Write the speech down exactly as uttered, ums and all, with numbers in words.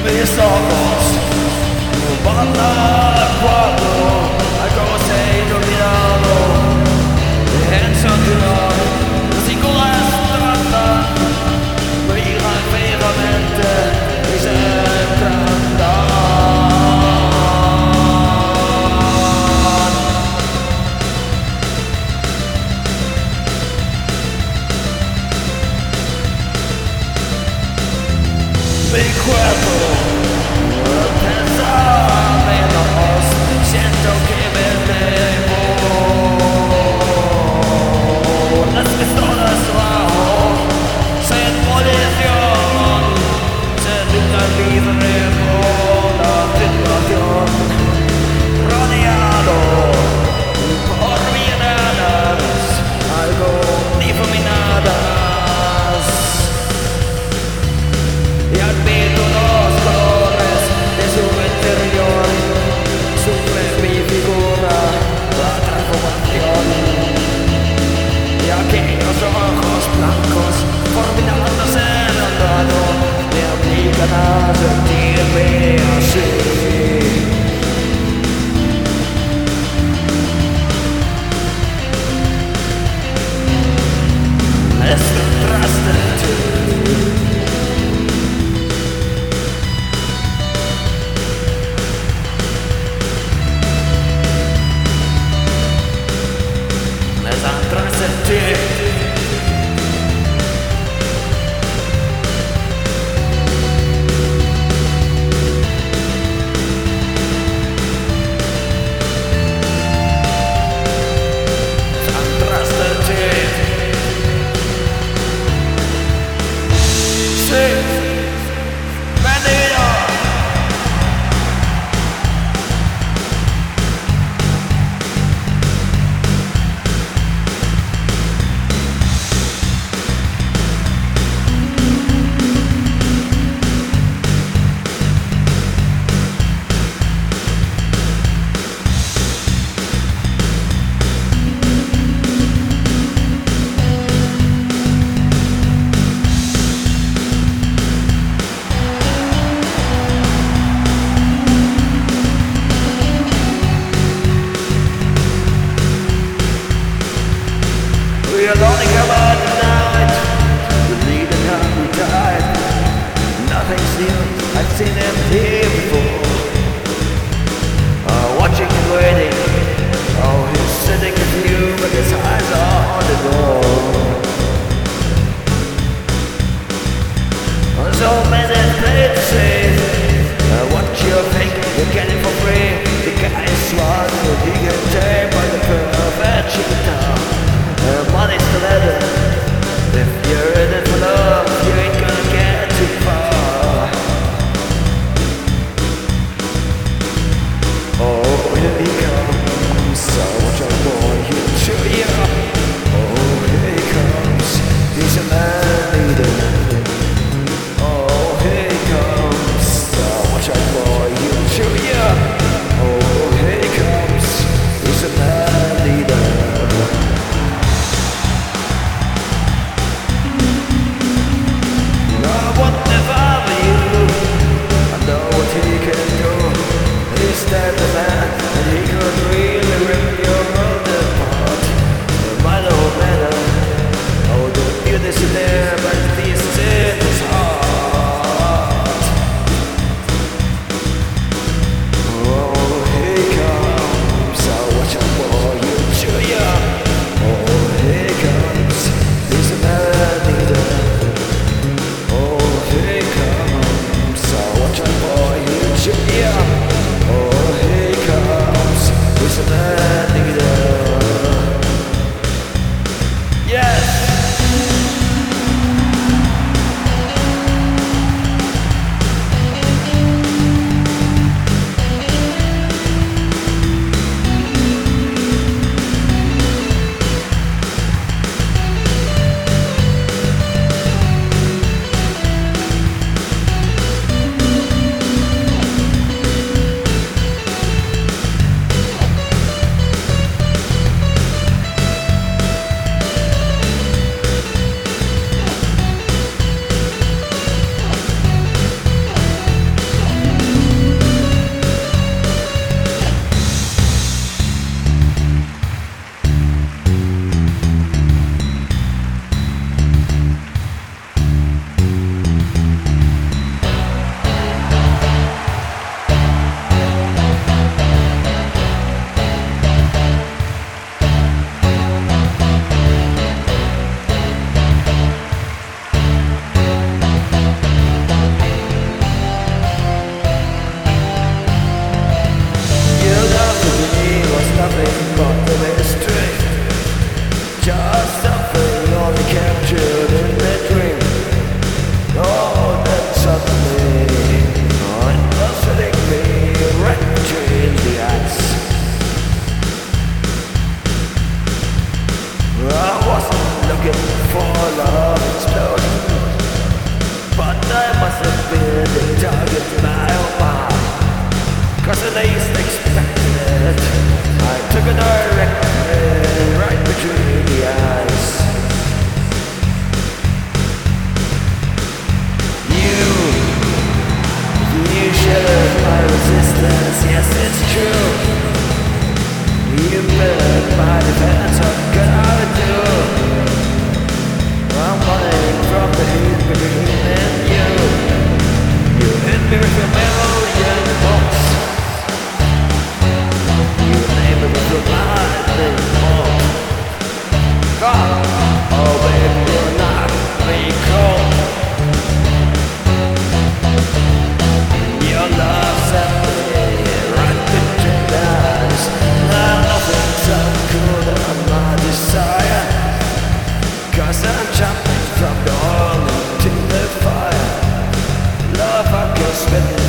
Mis ojos van a cuadro, algo se ha iluminado en su ciudad. Los iguales tratan, miran fijamente y se encantan. Mi cuerpo pesa menos, siento que me elevo. Las pistolas bajo, sin munición, se lucha libre por la situación. Rodeado por miradas, algo difuminadas. Y admito los colores de su interior. Sufre mi figura la transformación. Y aquellos ojos blancos formidándose en el lado me obligan a sentirme así. Es detrás de ti. We are lonely about the night. We lead and how we died. Nothing's new, I've seen him here before. Uh, watching and waiting. Oh, he's sitting with you, but his eyes are on the door. So many things to say. Uh, what you think you're getting for free? The guy is smart, he can take by the perfect cheetah. Uh, money's the leather. If you're in it for love, you ain't gonna get too far. target my own mind. Cause the least expected, I took a direct hit right between the eyes. You, you shared my resistance, yes it's true. You built my defense, what could I do? I'm running from the heat between me and you. You hit me with your million bolts. You name me with your lightning bolt. God, oh baby, you're not me cold. Your love set me right between the eyes. Now nothing's so cool than my desire. Cause I'm jumping from the oil into the fire. Love, I can spend